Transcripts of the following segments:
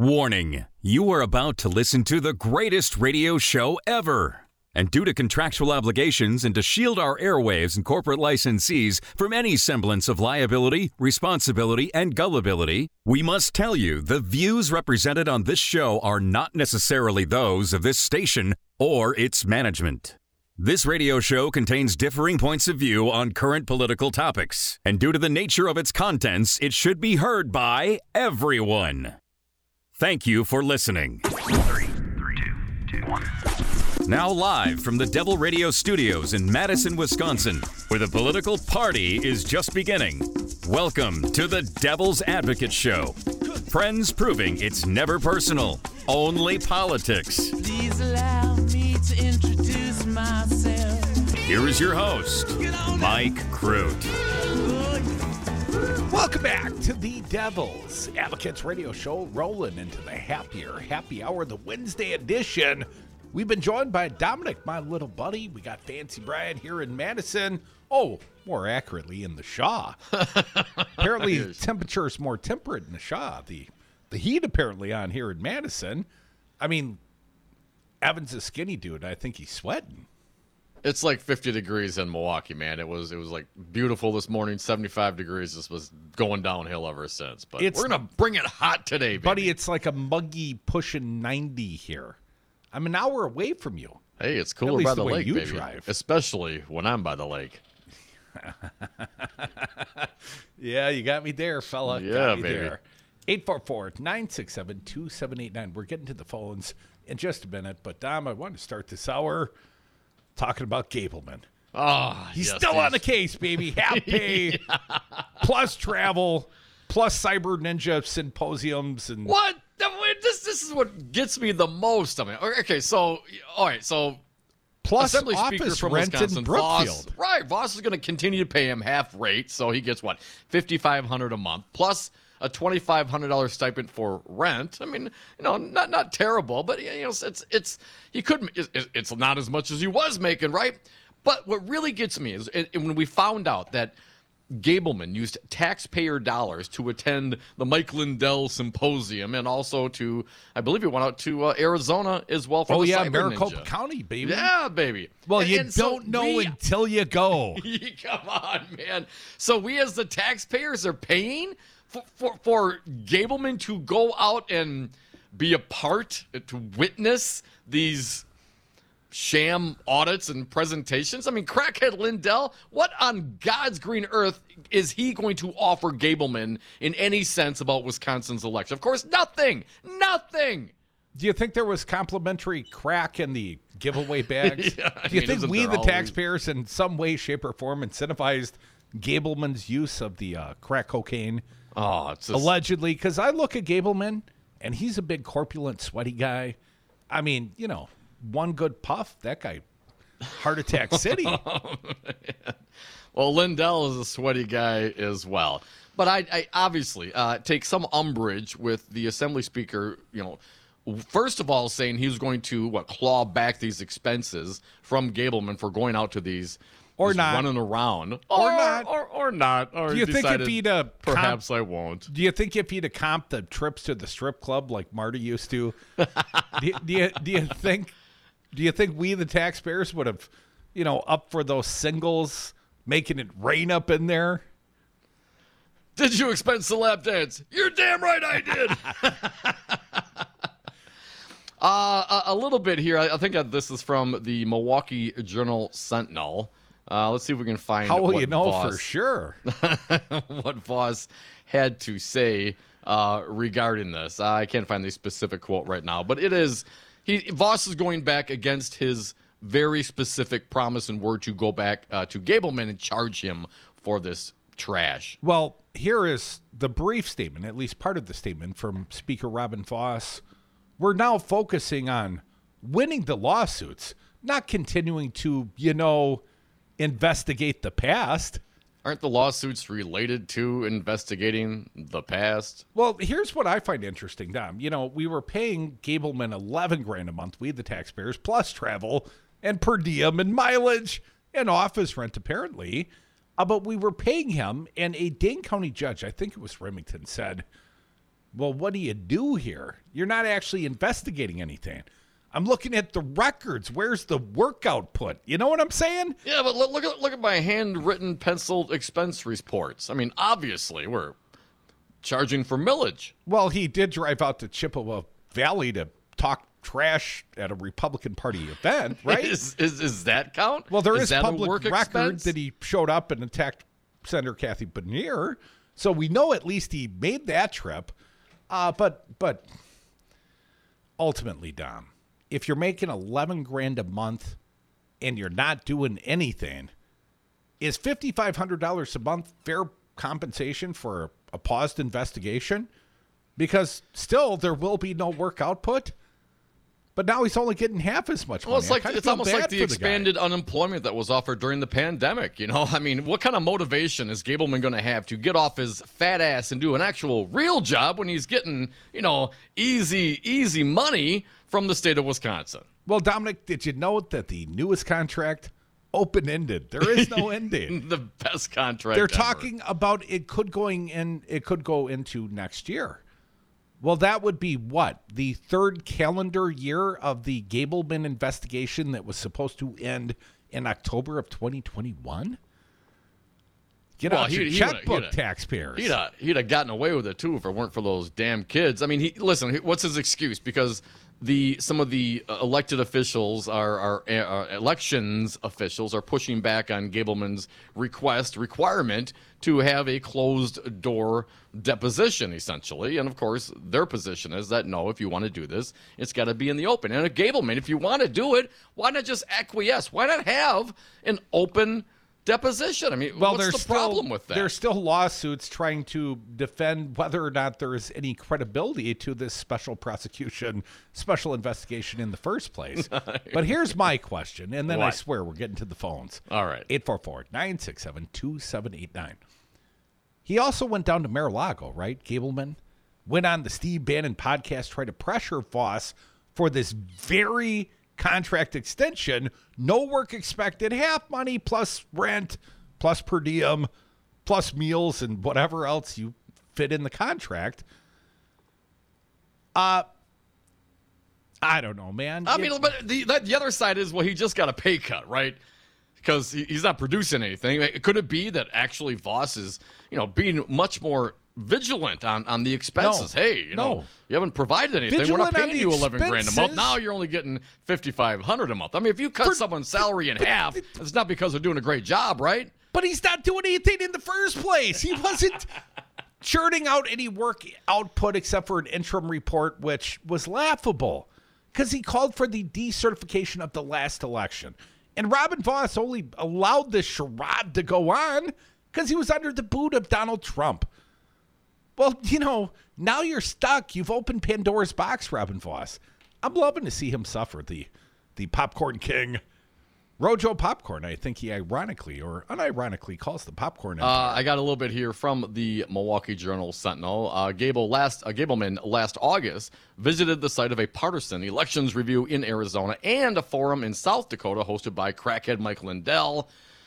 Warning, you are about to listen to the greatest radio show ever. And due to contractual obligations and to shield our airwaves and corporate licensees from any semblance of liability, responsibility, and gullibility, we must tell you the views represented on this show are not necessarily those of this station or its management. This radio show contains differing points of view on current political topics, and due to the nature of its contents, it should be heard by everyone. Thank you for listening. 3, 2, 1. Now live from the Devil Radio Studios in Madison, Wisconsin, where the political party is just beginning. Welcome to the Devil's Advocate Show. Friends proving it's never personal, only politics. Please allow me to introduce myself. Here is your host, Mike Crute. Welcome back to the Devil's Advocates Radio Show, rolling into the happy hour, the Wednesday edition. We've been joined by Dominic, my little buddy. We got Fancy Brian here in Madison. Oh, more accurately, in the Shaw. Apparently, temperature is more temperate in the Shaw. The heat apparently on here in Madison. I mean, Evan's a skinny dude. I think he's sweating. It's like 50 degrees in Milwaukee, man. It was like beautiful this morning, 75 degrees. This was going downhill ever since. But we're going to bring it hot today, baby. Buddy, it's like a muggy pushing 90 here. I'm an hour away from you. Hey, it's cooler by the lake, you baby. Drive. Especially when I'm by the lake. Yeah, you got me there, fella. Yeah, got me baby. there. 844-967-2789. We're getting to the phones in just a minute. But, Dom, I want to start this hour talking about Gableman. Oh, He's still on the case, baby. Half pay, plus travel, plus Cyber Ninja symposiums. And What? This is what gets me the most. I mean, okay, so, all right, so plus Assembly Speaker office from rent Wisconsin, in Brookfield. Voss is going to continue to pay him half rate, so he gets, what, $5,500 a month, plus a $2,500 stipend for rent. I mean, not terrible, but it's not as much as he was making, right? But what really gets me is when we found out that Gableman used taxpayer dollars to attend the Mike Lindell Symposium and also to, I believe he went out to Arizona as well for the Cyber Maricopa Ninja. County, baby. Yeah, baby. Well, you and so don't know until you go. Come on, man. So we as the taxpayers are paying for Gableman to go out and be a part, to witness these sham audits and presentations. I mean, crackhead Lindell, what on God's green earth is he going to offer Gableman in any sense about Wisconsin's election? Of course, nothing. Do you think there was complimentary crack in the giveaway bags? Yeah, Do you think isn't we, there the always- taxpayers, in some way, shape, or form incentivized Gableman's use of the crack cocaine? Oh, it's just, Allegedly, because I look at Gableman, and he's a big, corpulent, sweaty guy. I mean, one good puff, that guy, heart attack city. well, Lindell is a sweaty guy as well. But I obviously take some umbrage with the Assembly Speaker, first of all saying he was going to, claw back these expenses from Gableman for going out to these Or not. running around. Or not. Or not. Or Do you think if he'd perhaps I won't. Do you think if he'd have comped the trips to the strip club like Marty used to, do you think we, the taxpayers, would have, up for those singles, making it rain up in there? Did you expense the lap dance? You're damn right I did. A little bit here. I think this is from the Milwaukee Journal-Sentinel. Let's see if we can find How will what you know Voss, for sure? what Voss had to say regarding this. I can't find the specific quote right now, but it is Voss is going back against his very specific promise and word to go back to Gableman and charge him for this trash. Well, here is the brief statement, at least part of the statement from Speaker Robin Voss. We're now focusing on winning the lawsuits, not continuing to, investigate the past. Aren't the lawsuits related to investigating the past? Well, here's what I find interesting, Dom. We were paying Gableman $11,000 a month, we the taxpayers, plus travel and per diem and mileage and office rent, apparently. But we were paying him, and a Dane County judge, I think it was Remington, said, Well, what do you do here? You're not actually investigating anything. I'm looking at the records. Where's the work output? You know what I'm saying? Yeah, but look at my handwritten, penciled expense reports. I mean, obviously, we're charging for millage. Well, he did drive out to Chippewa Valley to talk trash at a Republican Party event, right? Is that count? Well, there is that public work record expense? that he showed up and attacked Senator Kathy Beshear, so we know at least he made that trip. But ultimately, Dom, if you're making $11,000 a month and you're not doing anything, is $5,500 a month fair compensation for a paused investigation? Because still there will be no work output. But now he's only getting half as much money. Well, it's almost like the expanded unemployment that was offered during the pandemic. You know, I mean, what kind of motivation is Gableman going to have to get off his fat ass and do an actual real job when he's getting, easy money from the state of Wisconsin? Well, Dominic, did you know that the newest contract, open-ended? There is no ending. The best contract They're ever. talking about it could go into next year. Well, that would be what? The third calendar year of the Gableman investigation that was supposed to end in October of 2021? Get out your checkbook, taxpayers. He'd have gotten away with it, too, if it weren't for those damn kids. I mean, what's his excuse? Because some of the elected officials, our elections officials, are pushing back on Gableman's requirement to have a closed-door deposition, essentially. And, of course, their position is that, no, if you want to do this, it's got to be in the open. And Gableman, if you want to do it, why not just acquiesce? Why not have an open deposition? I mean, what's the problem with that? There's still lawsuits trying to defend whether or not there is any credibility to this special investigation in the first place. But here's my question, and then What? I swear we're getting to the phones. All right. 844-967-2789. He also went down to Mar-a-Lago, right, Gableman? Went on the Steve Bannon podcast, tried to pressure Voss for this very contract extension. No work expected, half money plus rent, plus per diem, plus meals and whatever else you fit in the contract. I don't know, man. I mean, but the other side is, well, he just got a pay cut, right? Because he's not producing anything. Could it be that actually Voss is, being much more vigilant on the expenses? No. Hey, you haven't provided anything. Vigilant We're not on paying the you $11,000 a month. expenses? Now you're only getting $5,500 a month. I mean, if you cut someone's salary in half, it's not because they're doing a great job, right? But he's not doing anything in the first place. He wasn't churning out any work output except for an interim report, which was laughable because he called for the decertification of the last election. And Robin Voss only allowed this charade to go on because he was under the boot of Donald Trump. Well, now you're stuck. You've opened Pandora's box, Robin Voss. I'm loving to see him suffer. The popcorn king, Rojo Popcorn, I think he ironically or unironically calls the popcorn empire. I got a little bit here from the Milwaukee Journal-Sentinel. Gableman last August visited the site of a partisan elections review in Arizona and a forum in South Dakota hosted by crackhead Mike Lindell.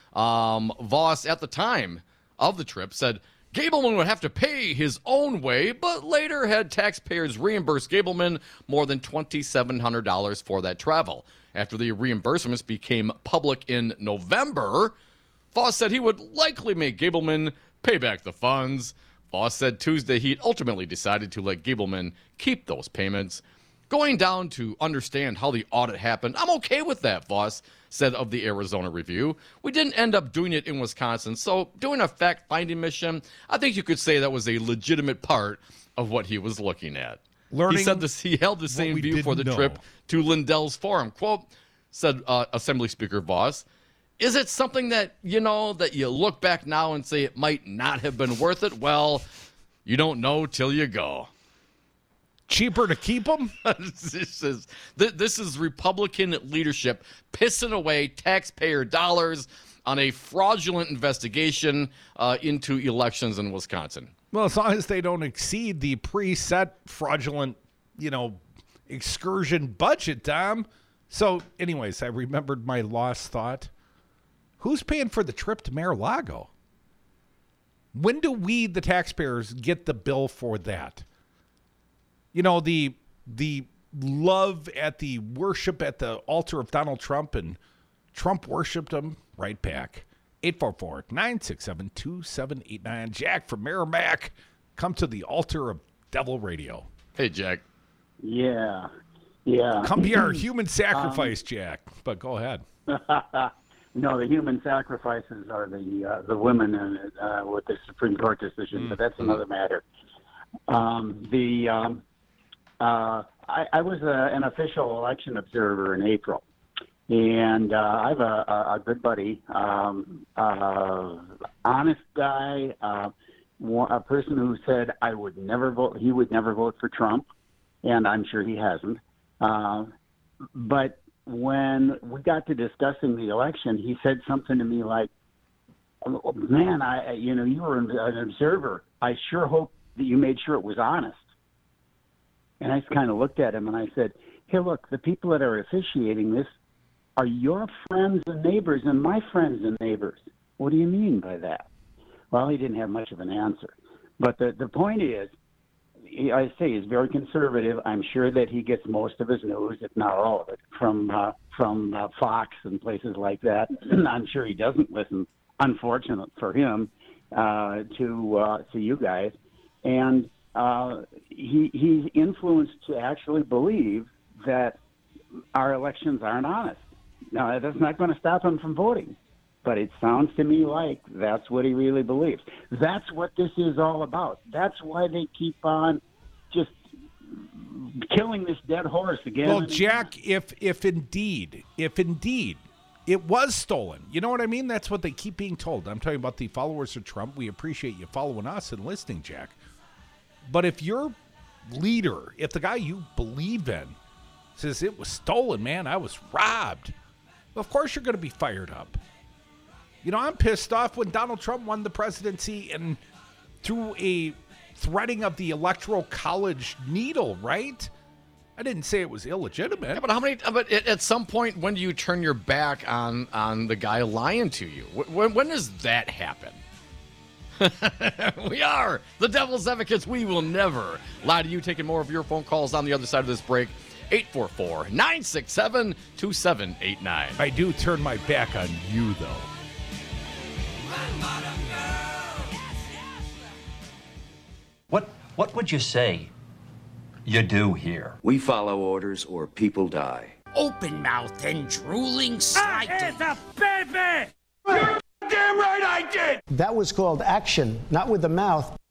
Voss, at the time of the trip, said Gableman would have to pay his own way, but later had taxpayers reimburse Gableman more than $2,700 for that travel. After the reimbursements became public in November, Voss said he would likely make Gableman pay back the funds. Voss said Tuesday he'd ultimately decided to let Gableman keep those payments. Going down to understand how the audit happened, I'm okay with that, Voss said of the Arizona review. We didn't end up doing it in Wisconsin, so doing a fact-finding mission, I think you could say that was a legitimate part of what he was looking at. He said he held the same view for the trip to Lindell's forum. Quote, said Assembly Speaker Voss, is it something that, that you look back now and say it might not have been worth it? Well, you don't know till you go. Cheaper to keep them? This is Republican leadership pissing away taxpayer dollars on a fraudulent investigation into elections in Wisconsin. Well, as long as they don't exceed the preset fraudulent, excursion budget, Dom. So, anyways, I remembered my lost thought. Who's paying for the trip to Mar-a-Lago? When do we, the taxpayers, get the bill for that? you know, the love at the worship at the altar of Donald Trump, and Trump worshipped him right back. 844-967-2789. Jack from Merrimack, come to the altar of Devil Radio. Hey, Jack. Yeah. Come be our human sacrifice, Jack. But go ahead. No, the human sacrifices are the women with the Supreme Court decision, but that's another matter. I was an official election observer in April, and I have a good buddy, honest guy, a person who said he would never vote for Trump, and I'm sure he hasn't. But when we got to discussing the election, he said something to me like, "Man, you were an observer. I sure hope that you made sure it was honest." And I just kind of looked at him and I said, "Hey, look, the people that are officiating this are your friends and neighbors and my friends and neighbors. What do you mean by that?" Well, he didn't have much of an answer. But the point is, I say he's very conservative. I'm sure that he gets most of his news, if not all of it, from Fox and places like that. I'm sure he doesn't listen, unfortunate for him, to you guys. And he's influenced to actually believe that our elections aren't honest. Now, that's not going to stop him from voting, but it sounds to me like that's what he really believes. That's what this is all about. That's why they keep on just killing this dead horse again. Well, Jack, if indeed it was stolen, you know what I mean? That's what they keep being told. I'm talking about the followers of Trump. We appreciate you following us and listening, Jack. But if your leader, if the guy you believe in says it was stolen, man, I was robbed, of course you're going to be fired up. You know, I'm pissed off when Donald Trump won the presidency and through a threading of the Electoral College needle, right? I didn't say it was illegitimate. Yeah, but at some point, when do you turn your back on the guy lying to you? When does that happen? We are the Devil's Advocates. We will never lie to you. Taking more of your phone calls on the other side of this break. 844-967-2789. I do turn my back on you, though. What would you say you do here? We follow orders or people die. Open-mouthed and drooling slightly. It's a baby! You're damn right I did! That was called action, not with the mouth.